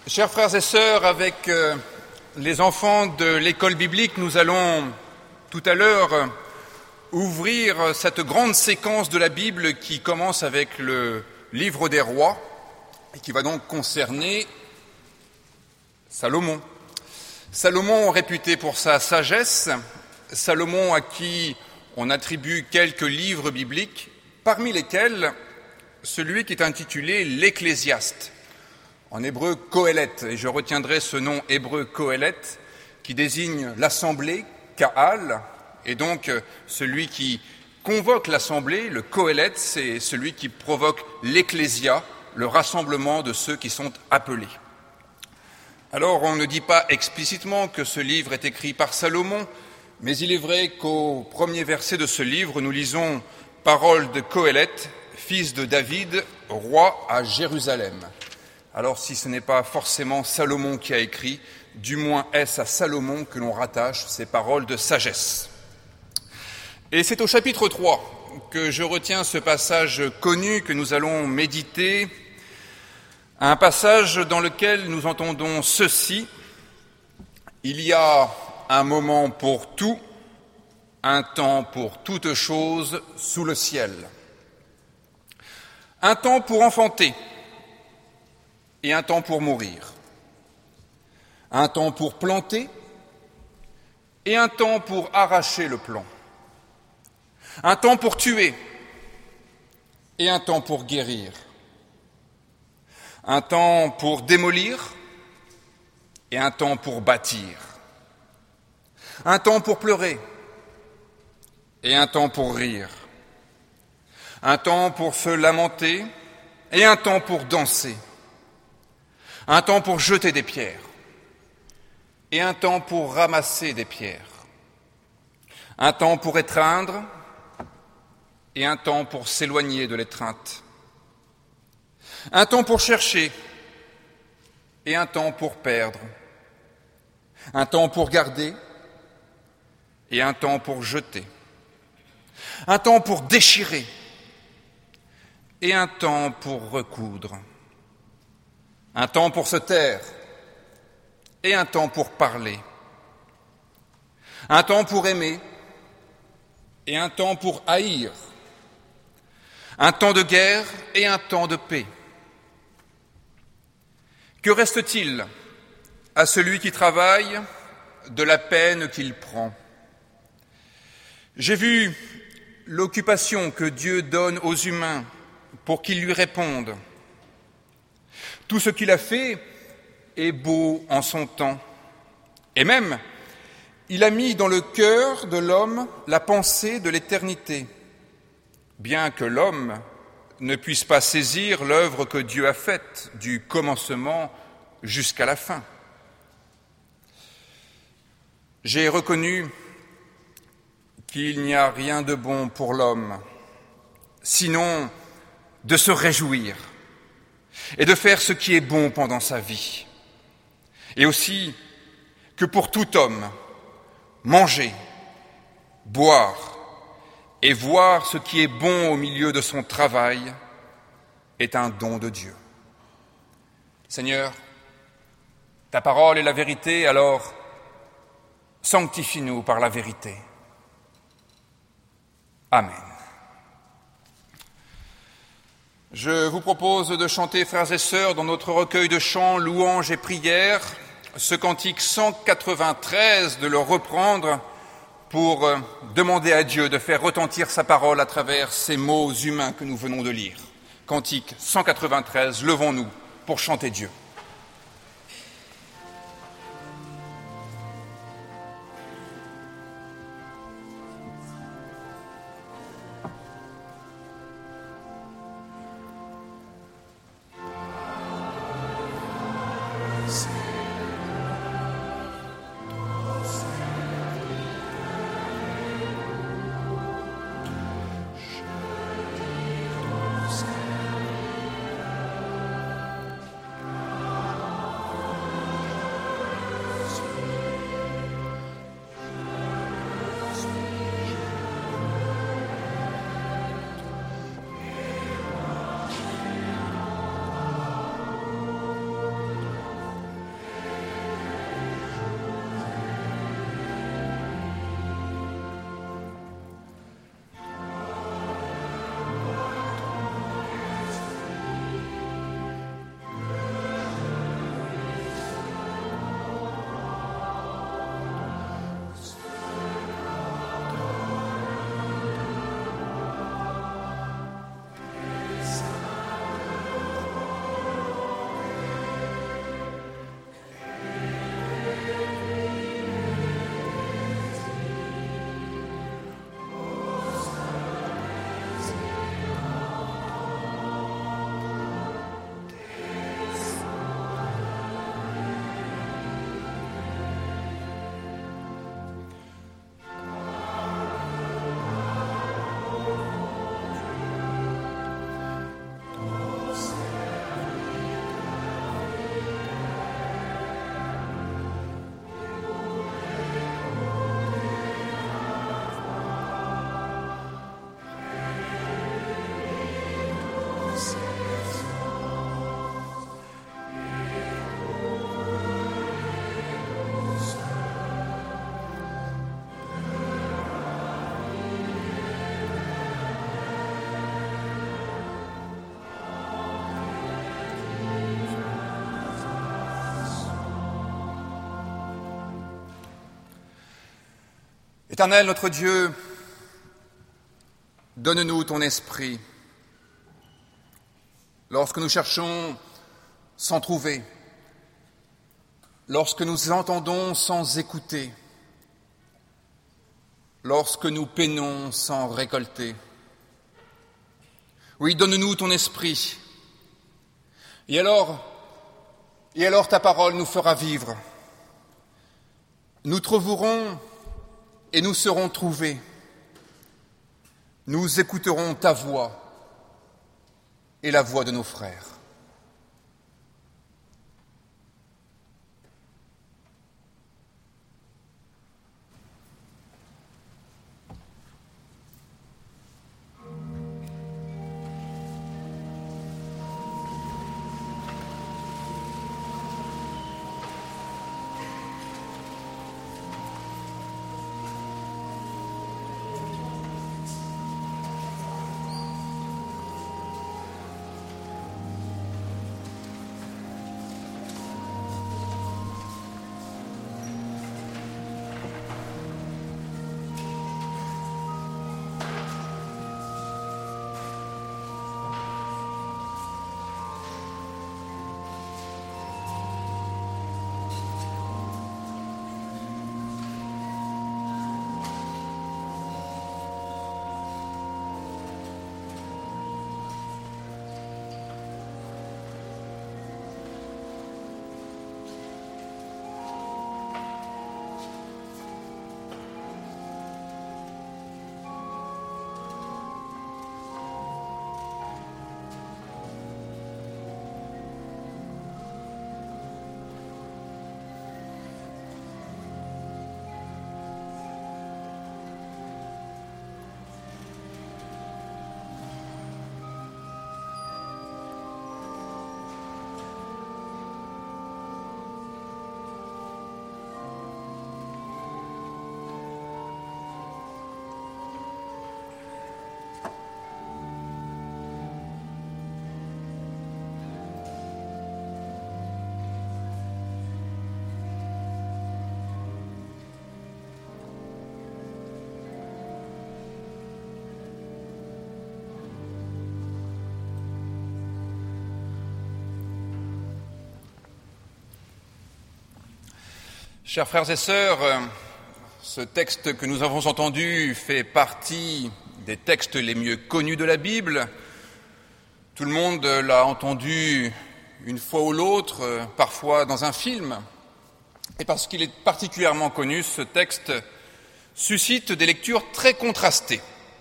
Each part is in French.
Chers frères et sœurs, avec les enfants de l'école biblique, nous allons tout à l'heure ouvrir cette grande séquence de la Bible qui commence avec le livre des rois et qui va donc concerner Salomon. Salomon, réputé pour sa sagesse, Salomon à qui on attribue quelques livres bibliques, parmi lesquels celui qui est intitulé l'Ecclésiaste. En hébreu, Kohelet, et je retiendrai ce nom hébreu Kohelet, qui désigne l'assemblée, Kahal, et donc celui qui convoque l'assemblée, le Kohelet, c'est celui qui provoque l'ecclésia, le rassemblement de ceux qui sont appelés. Alors, on ne dit pas explicitement que ce livre est écrit par Salomon, mais il est vrai qu'au premier verset de ce livre, nous lisons « Parole de Kohelet, fils de David, roi à Jérusalem ». Alors, si ce n'est pas forcément Salomon qui a écrit, du moins est-ce à Salomon que l'on rattache ces paroles de sagesse. Et c'est au chapitre 3 que je retiens ce passage connu que nous allons méditer, un passage dans lequel nous entendons ceci: il y a un moment pour tout, un temps pour toute chose sous le ciel. Un temps pour enfanter et un temps pour mourir. Un temps pour planter et un temps pour arracher le plant. Un temps pour tuer et un temps pour guérir. Un temps pour démolir et un temps pour bâtir. Un temps pour pleurer et un temps pour rire. Un temps pour se lamenter et un temps pour danser. Un temps pour jeter des pierres et un temps pour ramasser des pierres. Un temps pour étreindre et un temps pour s'éloigner de l'étreinte. Un temps pour chercher et un temps pour perdre. Un temps pour garder et un temps pour jeter. Un temps pour déchirer et un temps pour recoudre. Un temps pour se taire et un temps pour parler. Un temps pour aimer et un temps pour haïr. Un temps de guerre et un temps de paix. Que reste-t-il à celui qui travaille de la peine qu'il prend? J'ai vu l'occupation que Dieu donne aux humains pour qu'ils lui répondent. Tout ce qu'il a fait est beau en son temps. Et même, il a mis dans le cœur de l'homme la pensée de l'éternité, bien que l'homme ne puisse pas saisir l'œuvre que Dieu a faite, du commencement jusqu'à la fin. J'ai reconnu qu'il n'y a rien de bon pour l'homme, sinon de se réjouir et de faire ce qui est bon pendant sa vie. Et aussi que pour tout homme, manger, boire et voir ce qui est bon au milieu de son travail est un don de Dieu. Seigneur, ta parole est la vérité, alors sanctifie-nous par la vérité. Amen. Je vous propose de chanter, frères et sœurs, dans notre recueil de chants, louanges et prières, ce cantique 193, de le reprendre pour demander à Dieu de faire retentir sa parole à travers ces mots humains que nous venons de lire. Cantique 193, levons-nous pour chanter Dieu. Éternel notre Dieu, donne-nous ton esprit. Lorsque nous cherchons sans trouver, lorsque nous entendons sans écouter, lorsque nous peinons sans récolter. Oui, donne-nous ton esprit. Et alors ta parole nous fera vivre. Nous trouverons et nous serons trouvés. Nous écouterons ta voix et la voix de nos frères. Chers frères et sœurs, ce texte que nous avons entendu fait partie des textes les mieux connus de la Bible. Tout le monde l'a entendu une fois ou l'autre, parfois dans un film. Et parce qu'il est particulièrement connu, ce texte suscite des lectures très contrastées.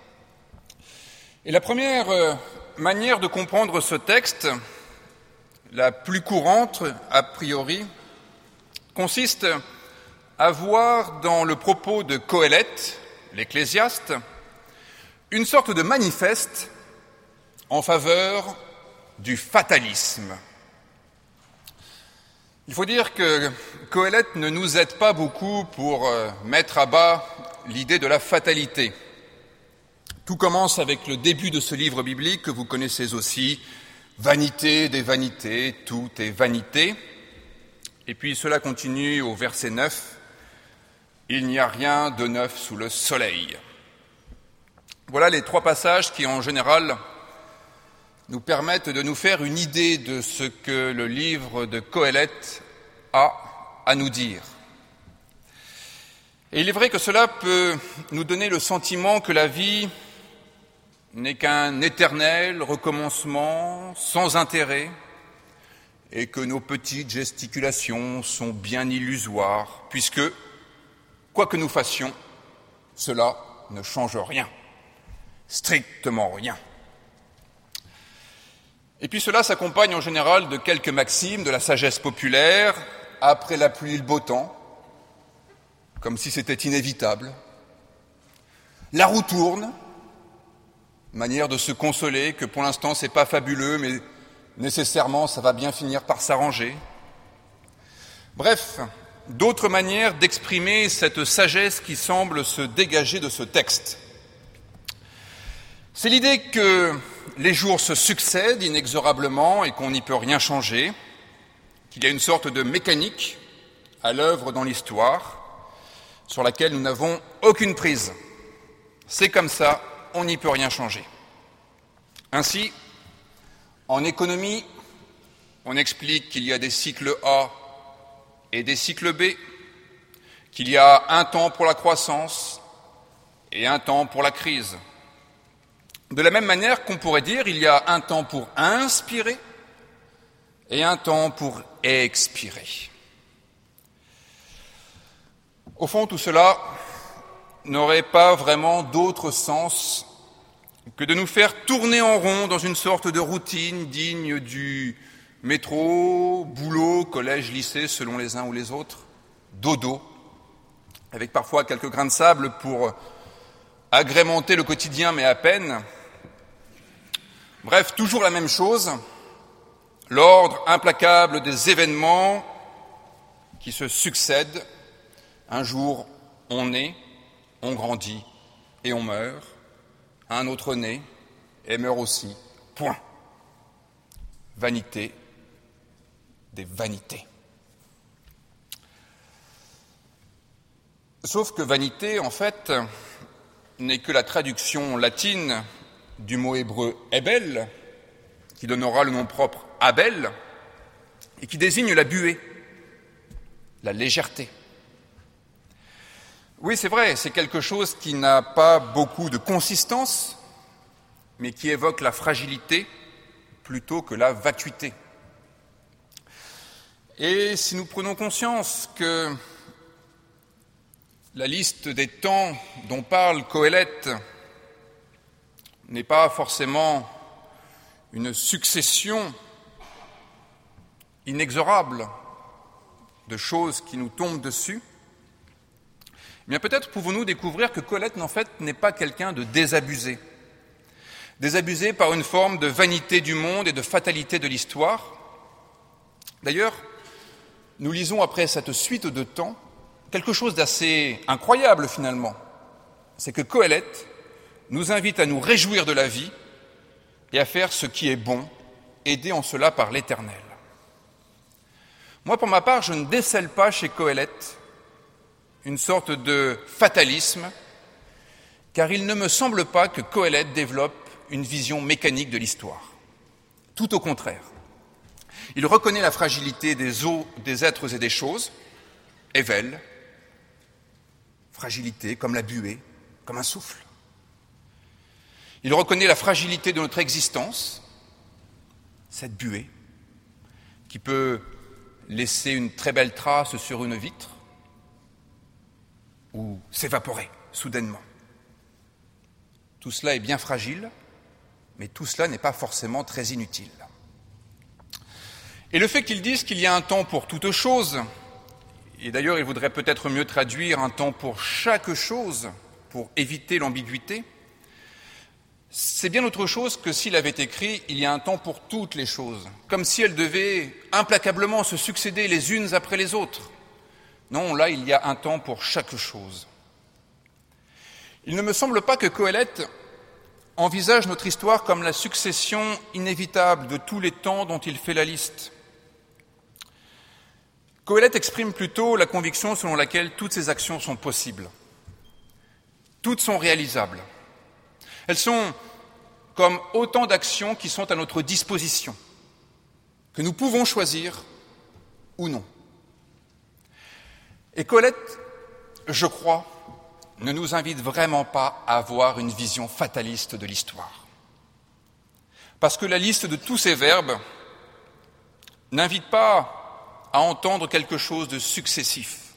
Et la première manière de comprendre ce texte, la plus courante a priori, consiste à voir dans le propos de Qoéleth, l'Ecclésiaste, une sorte de manifeste en faveur du fatalisme. Il faut dire que Qoéleth ne nous aide pas beaucoup pour mettre à bas l'idée de la fatalité. Tout commence avec le début de ce livre biblique que vous connaissez aussi, « Vanité des vanités, tout est vanité ». Et puis cela continue au verset 9, « Il n'y a rien de neuf sous le soleil ». Voilà les trois passages qui, en général, nous permettent de nous faire une idée de ce que le livre de Qoéleth a à nous dire. Et il est vrai que cela peut nous donner le sentiment que la vie n'est qu'un éternel recommencement sans intérêt, et que nos petites gesticulations sont bien illusoires, puisque, quoi que nous fassions, cela ne change rien, strictement rien. Et puis cela s'accompagne en général de quelques maximes de la sagesse populaire, après la pluie le beau temps, comme si c'était inévitable. La roue tourne, manière de se consoler que pour l'instant c'est pas fabuleux, mais nécessairement, ça va bien finir par s'arranger. Bref, d'autres manières d'exprimer cette sagesse qui semble se dégager de ce texte. C'est l'idée que les jours se succèdent inexorablement et qu'on n'y peut rien changer, qu'il y a une sorte de mécanique à l'œuvre dans l'histoire, sur laquelle nous n'avons aucune prise. C'est comme ça, on n'y peut rien changer. Ainsi, en économie, on explique qu'il y a des cycles A et des cycles B, qu'il y a un temps pour la croissance et un temps pour la crise. De la même manière qu'on pourrait dire il y a un temps pour inspirer et un temps pour expirer. Au fond, tout cela n'aurait pas vraiment d'autre sens que de nous faire tourner en rond dans une sorte de routine digne du métro, boulot, collège, lycée, selon les uns ou les autres, dodo, avec parfois quelques grains de sable pour agrémenter le quotidien, mais à peine. Bref, toujours la même chose, l'ordre implacable des événements qui se succèdent. Un jour, on naît, on grandit et on meurt. Un autre naît et meurt aussi. Point. Vanité des vanités. Sauf que vanité, en fait, n'est que la traduction latine du mot hébreu Hebel, qui donnera le nom propre Abel, et qui désigne la buée, la légèreté. Oui, c'est vrai, c'est quelque chose qui n'a pas beaucoup de consistance, mais qui évoque la fragilité plutôt que la vacuité. Et si nous prenons conscience que la liste des temps dont parle Qoélète n'est pas forcément une succession inexorable de choses qui nous tombent dessus, eh bien peut-être pouvons-nous découvrir que Qoélète, en fait, n'est pas quelqu'un de désabusé. Désabusé par une forme de vanité du monde et de fatalité de l'histoire. D'ailleurs, nous lisons après cette suite de temps quelque chose d'assez incroyable finalement. C'est que Qoélète nous invite à nous réjouir de la vie et à faire ce qui est bon, aidé en cela par l'Éternel. Moi, pour ma part, je ne décèle pas chez Qoélète une sorte de fatalisme, car il ne me semble pas que Qoélète développe une vision mécanique de l'histoire. Tout au contraire. Il reconnaît la fragilité des êtres et des choses, Evel, fragilité comme la buée, comme un souffle. Il reconnaît la fragilité de notre existence, cette buée, qui peut laisser une très belle trace sur une vitre ou s'évaporer soudainement. Tout cela est bien fragile, mais tout cela n'est pas forcément très inutile. Et le fait qu'ils disent qu'il y a un temps pour toute chose, et d'ailleurs il voudrait peut-être mieux traduire un temps pour chaque chose, pour éviter l'ambiguïté, c'est bien autre chose que s'il avait écrit « il y a un temps pour toutes les choses », comme si elles devaient implacablement se succéder les unes après les autres. Non, là, il y a un temps pour chaque chose. Il ne me semble pas que Qoélète envisage notre histoire comme la succession inévitable de tous les temps dont il fait la liste. Qoélète exprime plutôt la conviction selon laquelle toutes ces actions sont possibles. Toutes sont réalisables. Elles sont comme autant d'actions qui sont à notre disposition, que nous pouvons choisir ou non. Et Qoélète, je crois, ne nous invite vraiment pas à avoir une vision fataliste de l'histoire. Parce que la liste de tous ces verbes n'invite pas à entendre quelque chose de successif,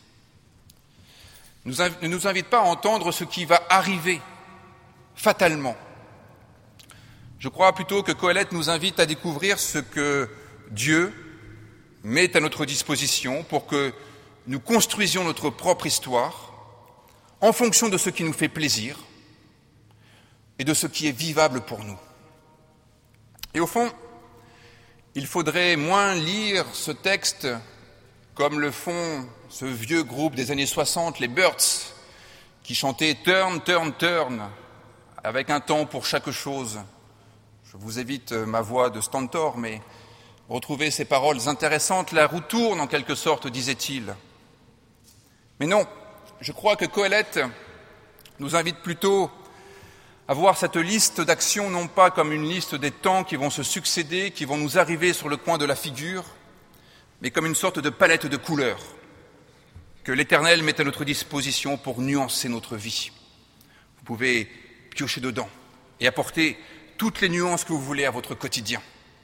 ne nous invite pas à entendre ce qui va arriver fatalement. Je crois plutôt que Qoélète nous invite à découvrir ce que Dieu met à notre disposition pour que nous construisions notre propre histoire en fonction de ce qui nous fait plaisir et de ce qui est vivable pour nous. Et au fond, il faudrait moins lire ce texte comme le font ce vieux groupe des années 60, les Byrds, qui chantaient « Turn, turn, turn », avec un temps pour chaque chose. Je vous évite ma voix de stentor, mais retrouvez ces paroles intéressantes. La roue tourne en quelque sorte, disait-il. Mais non, je crois que Qoheleth nous invite plutôt à voir cette liste d'actions non pas comme une liste des temps qui vont se succéder, qui vont nous arriver sur le coin de la figure, mais comme une sorte de palette de couleurs que l'Éternel met à notre disposition pour nuancer notre vie. Vous pouvez piocher dedans et apporter toutes les nuances que vous voulez à votre quotidien.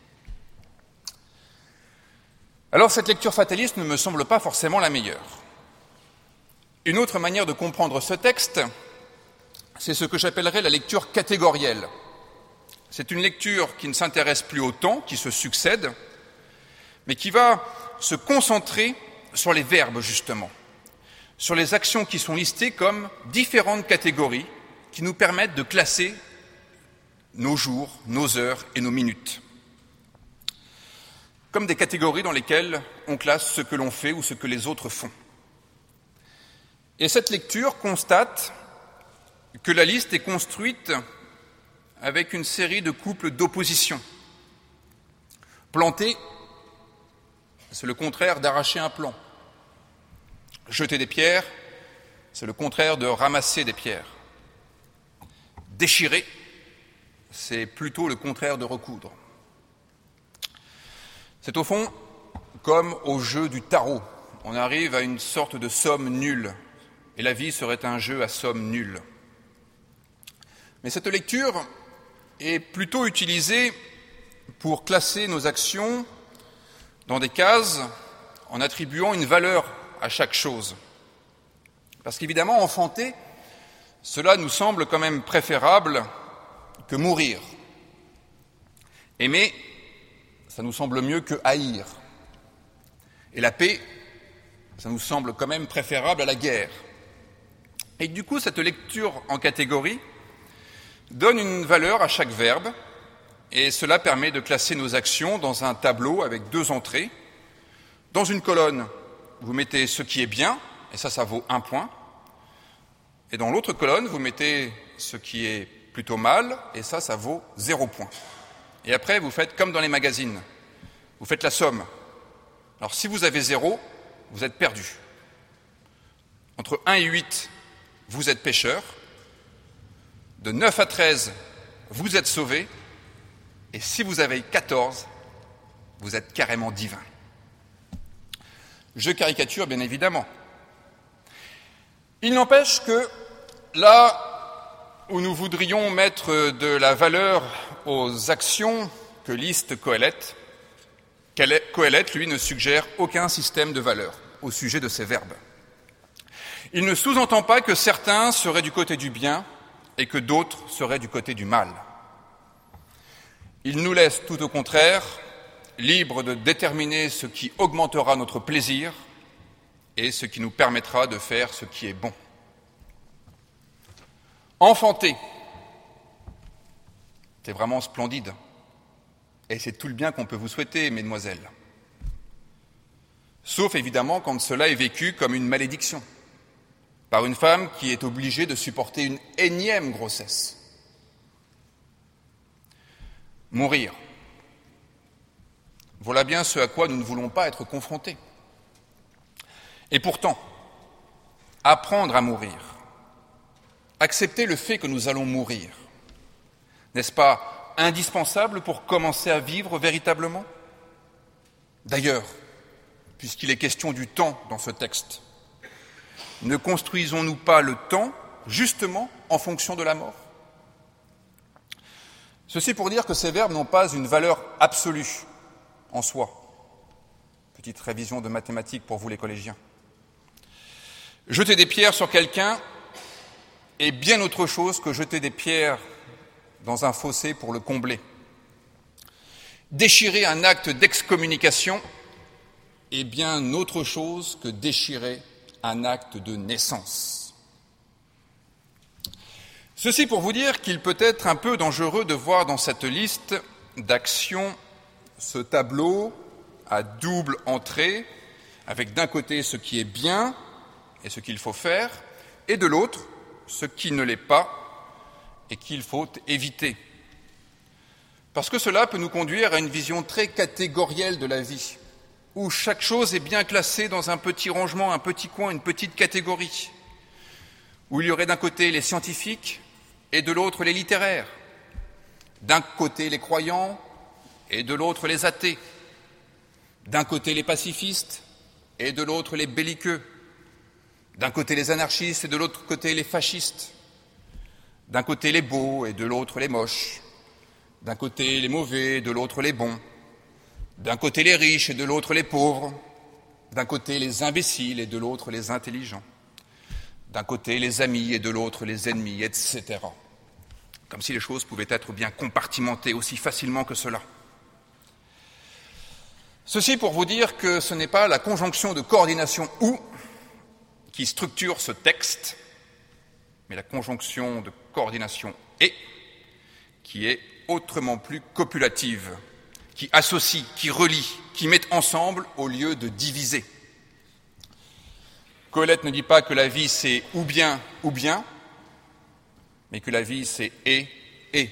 Alors cette lecture fataliste ne me semble pas forcément la meilleure. Une autre manière de comprendre ce texte, c'est ce que j'appellerais la lecture catégorielle. C'est une lecture qui ne s'intéresse plus au temps, qui se succède, mais qui va se concentrer sur les verbes, justement, sur les actions qui sont listées comme différentes catégories qui nous permettent de classer nos jours, nos heures et nos minutes, comme des catégories dans lesquelles on classe ce que l'on fait ou ce que les autres font. Et cette lecture constate que la liste est construite avec une série de couples d'opposition. Planter, c'est le contraire d'arracher un plant. Jeter des pierres, c'est le contraire de ramasser des pierres. Déchirer, c'est plutôt le contraire de recoudre. C'est au fond comme au jeu du tarot. On arrive à une sorte de somme nulle, et la vie serait un jeu à somme nulle. Mais cette lecture est plutôt utilisée pour classer nos actions dans des cases en attribuant une valeur à chaque chose. Parce qu'évidemment, enfanter, cela nous semble quand même préférable que mourir. Aimer, ça nous semble mieux que haïr. Et la paix, ça nous semble quand même préférable à la guerre. Et du coup, cette lecture en catégorie donne une valeur à chaque verbe, et cela permet de classer nos actions dans un tableau avec 2 entrées. Dans une colonne, vous mettez ce qui est bien, et ça vaut 1 point. Et dans l'autre colonne, vous mettez ce qui est plutôt mal, et ça vaut 0 point. Et après, vous faites comme dans les magazines, vous faites la somme. Alors si vous avez 0, vous êtes perdu. Entre 1 et 8, vous êtes pécheur. De 9 à 13, vous êtes sauvé. Et si vous avez 14, vous êtes carrément divin. Je caricature, bien évidemment. Il n'empêche que là où nous voudrions mettre de la valeur aux actions que liste Qoheleth, Qoheleth, lui, ne suggère aucun système de valeur au sujet de ces verbes. Il ne sous-entend pas que certains seraient du côté du bien et que d'autres seraient du côté du mal. Il nous laisse tout au contraire libres de déterminer ce qui augmentera notre plaisir et ce qui nous permettra de faire ce qui est bon. Enfanter, c'est vraiment splendide. Et c'est tout le bien qu'on peut vous souhaiter, mesdemoiselles. Sauf évidemment quand cela est vécu comme une malédiction, par une femme qui est obligée de supporter une énième grossesse. Mourir. Voilà bien ce à quoi nous ne voulons pas être confrontés. Et pourtant, apprendre à mourir, accepter le fait que nous allons mourir, n'est-ce pas indispensable pour commencer à vivre véritablement ? D'ailleurs, puisqu'il est question du temps dans ce texte, ne construisons-nous pas le temps justement en fonction de la mort ? Ceci pour dire que ces verbes n'ont pas une valeur absolue en soi. Petite révision de mathématiques pour vous les collégiens. Jeter des pierres sur quelqu'un est bien autre chose que jeter des pierres dans un fossé pour le combler. Déchirer un acte d'excommunication est bien autre chose que déchirer un acte de naissance. Ceci pour vous dire qu'il peut être un peu dangereux de voir dans cette liste d'actions ce tableau à double entrée, avec d'un côté ce qui est bien et ce qu'il faut faire, et de l'autre ce qui ne l'est pas et qu'il faut éviter. Parce que cela peut nous conduire à une vision très catégorielle de la vie, où chaque chose est bien classée dans un petit rangement, un petit coin, une petite catégorie. où il y aurait d'un côté les scientifiques et de l'autre les littéraires, d'un côté les croyants et de l'autre les athées, d'un côté les pacifistes et de l'autre les belliqueux, d'un côté les anarchistes et de l'autre côté les fascistes, d'un côté les beaux et de l'autre les moches, d'un côté les mauvais et de l'autre les bons, d'un côté les riches et de l'autre les pauvres, d'un côté les imbéciles et de l'autre les intelligents, d'un côté les amis et de l'autre les ennemis, etc. Comme si les choses pouvaient être bien compartimentées aussi facilement que cela. Ceci pour vous dire que ce n'est pas la conjonction de coordination « ou » qui structure ce texte, mais la conjonction de coordination « et » qui est autrement plus copulative, qui associe, qui relie, qui met ensemble au lieu de diviser. Colette ne dit pas que la vie c'est ou bien, mais que la vie c'est et.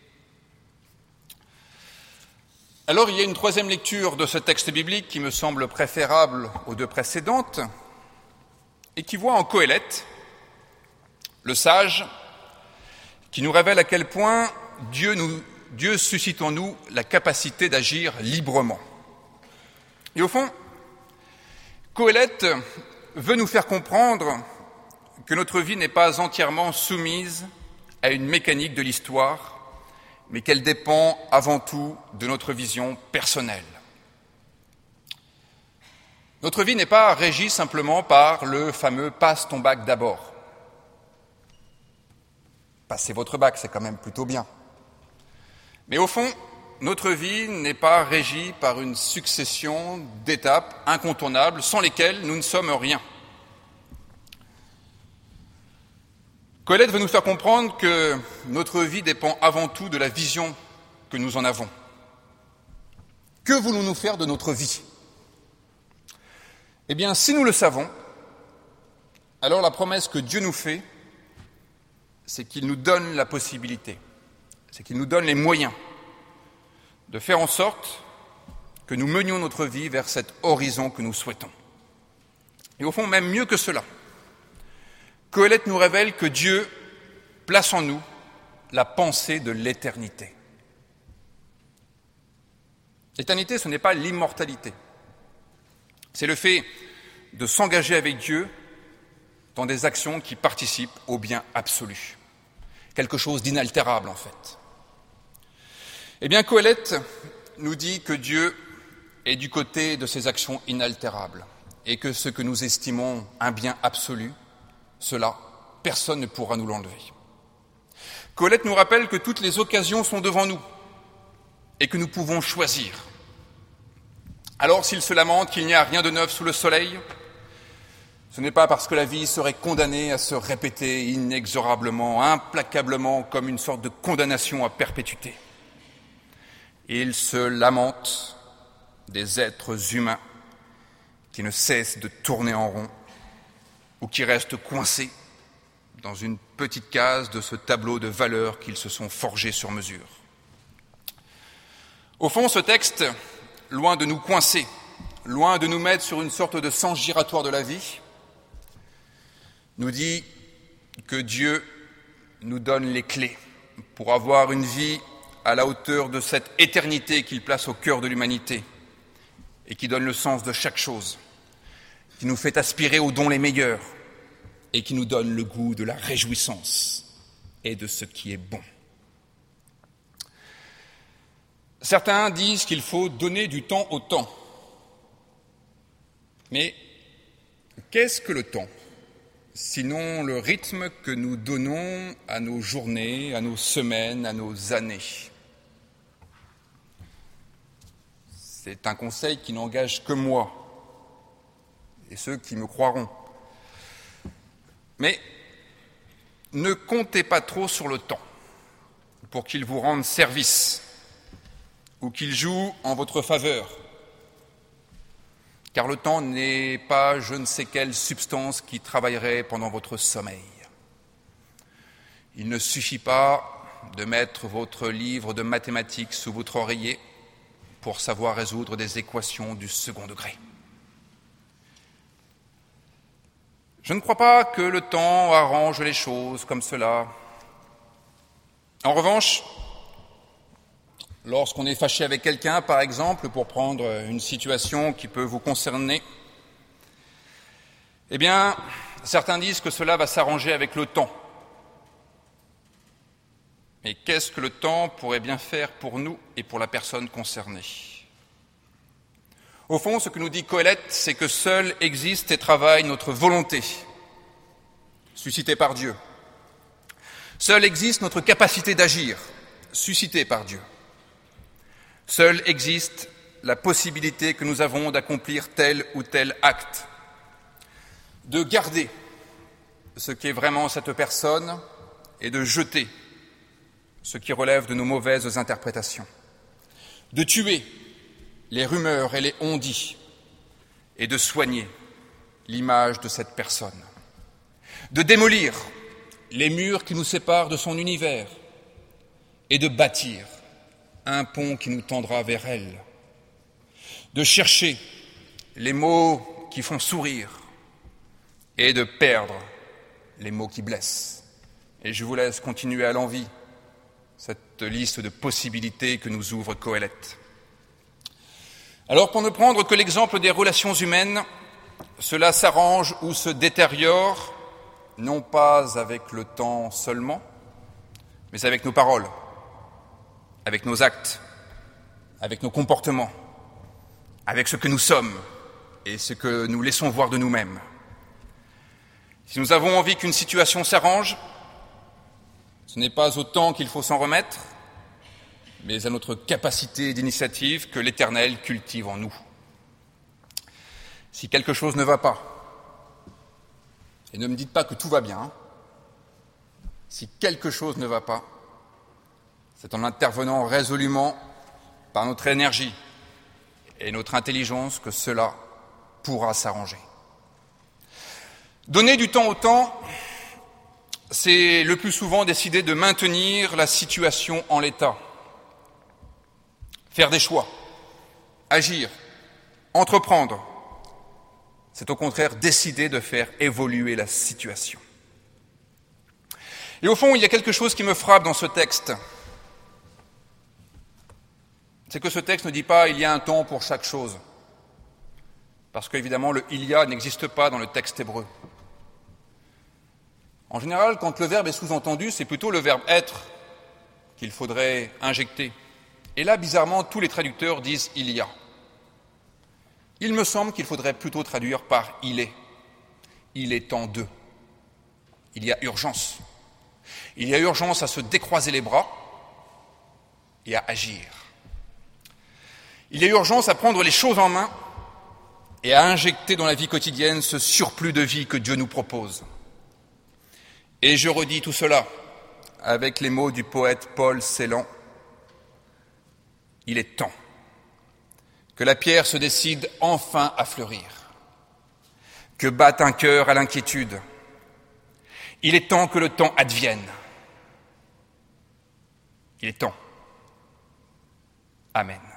Alors il y a une troisième lecture de ce texte biblique qui me semble préférable aux deux précédentes et qui voit en Coëlette, le sage, qui nous révèle à quel point Dieu suscite en nous la capacité d'agir librement. Et au fond, Coëlette veut nous faire comprendre que notre vie n'est pas entièrement soumise à une mécanique de l'histoire, mais qu'elle dépend avant tout de notre vision personnelle. Notre vie n'est pas régie simplement par le fameux « passe ton bac d'abord ». Passez votre bac, c'est quand même plutôt bien. Mais au fond, notre vie n'est pas régie par une succession d'étapes incontournables sans lesquelles nous ne sommes rien. Colette veut nous faire comprendre que notre vie dépend avant tout de la vision que nous en avons. Que voulons-nous faire de notre vie ? Eh bien, si nous le savons, alors la promesse que Dieu nous fait, c'est qu'il nous donne la possibilité, c'est qu'il nous donne les moyens de faire en sorte que nous menions notre vie vers cet horizon que nous souhaitons. Et au fond, même mieux que cela, Coëlette nous révèle que Dieu place en nous la pensée de l'éternité. L'éternité, ce n'est pas l'immortalité. C'est le fait de s'engager avec Dieu dans des actions qui participent au bien absolu. Quelque chose d'inaltérable, en fait. Eh bien, Coëlette nous dit que Dieu est du côté de ces actions inaltérables et que ce que nous estimons un bien absolu, cela, personne ne pourra nous l'enlever. Coëlette nous rappelle que toutes les occasions sont devant nous et que nous pouvons choisir. Alors, s'il se lamente qu'il n'y a rien de neuf sous le soleil, ce n'est pas parce que la vie serait condamnée à se répéter inexorablement, implacablement, comme une sorte de condamnation à perpétuité. Il se lamente des êtres humains qui ne cessent de tourner en rond ou qui restent coincés dans une petite case de ce tableau de valeurs qu'ils se sont forgés sur mesure. Au fond, ce texte, loin de nous coincer, loin de nous mettre sur une sorte de sens giratoire de la vie, nous dit que Dieu nous donne les clés pour avoir une vie à la hauteur de cette éternité qu'il place au cœur de l'humanité et qui donne le sens de chaque chose, qui nous fait aspirer aux dons les meilleurs et qui nous donne le goût de la réjouissance et de ce qui est bon. Certains disent qu'il faut donner du temps au temps. Mais qu'est-ce que le temps ? Sinon le rythme que nous donnons à nos journées, à nos semaines, à nos années. C'est un conseil qui n'engage que moi et ceux qui me croiront. Mais ne comptez pas trop sur le temps pour qu'il vous rende service ou qu'il joue en votre faveur. Car le temps n'est pas je ne sais quelle substance qui travaillerait pendant votre sommeil. Il ne suffit pas de mettre votre livre de mathématiques sous votre oreiller pour savoir résoudre des équations du second degré. Je ne crois pas que le temps arrange les choses comme cela. En revanche, lorsqu'on est fâché avec quelqu'un, par exemple, pour prendre une situation qui peut vous concerner, eh bien, certains disent que cela va s'arranger avec le temps. Mais qu'est-ce que le temps pourrait bien faire pour nous et pour la personne concernée ? Au fond, ce que nous dit Qoheleth, c'est que seul existe et travaille notre volonté, suscitée par Dieu. Seule existe notre capacité d'agir, suscitée par Dieu. Seule existe la possibilité que nous avons d'accomplir tel ou tel acte, de garder ce qui est vraiment cette personne et de jeter ce qui relève de nos mauvaises interprétations, de tuer les rumeurs et les on-dit et de soigner l'image de cette personne, de démolir les murs qui nous séparent de son univers et de bâtir un pont qui nous tendra vers elle, de chercher les mots qui font sourire et de perdre les mots qui blessent. Et je vous laisse continuer à l'envi cette liste de possibilités que nous ouvre Qoheleth. Alors, pour ne prendre que l'exemple des relations humaines, cela s'arrange ou se détériore, non pas avec le temps seulement, mais avec nos paroles, avec nos actes, avec nos comportements, avec ce que nous sommes et ce que nous laissons voir de nous-mêmes. Si nous avons envie qu'une situation s'arrange, ce n'est pas au temps qu'il faut s'en remettre, mais à notre capacité d'initiative que l'Éternel cultive en nous. Si quelque chose ne va pas, et ne me dites pas que tout va bien, si quelque chose ne va pas, c'est en intervenant résolument par notre énergie et notre intelligence que cela pourra s'arranger. Donner du temps au temps, c'est le plus souvent décider de maintenir la situation en l'état. Faire des choix, agir, entreprendre, c'est au contraire décider de faire évoluer la situation. Et au fond, il y a quelque chose qui me frappe dans ce texte. C'est que ce texte ne dit pas « il y a un temps pour chaque chose ». Parce qu'évidemment, le « il y a » n'existe pas dans le texte hébreu. En général, quand le verbe est sous-entendu, c'est plutôt le verbe « être » qu'il faudrait injecter. Et là, bizarrement, tous les traducteurs disent « il y a ». Il me semble qu'il faudrait plutôt traduire par « il est ». Il est temps de. Il y a urgence. Il y a urgence à se décroiser les bras et à agir. Il y a urgence à prendre les choses en main et à injecter dans la vie quotidienne ce surplus de vie que Dieu nous propose. Et je redis tout cela avec les mots du poète Paul Celan. Il est temps que la pierre se décide enfin à fleurir, que batte un cœur à l'inquiétude. Il est temps que le temps advienne. Il est temps. Amen.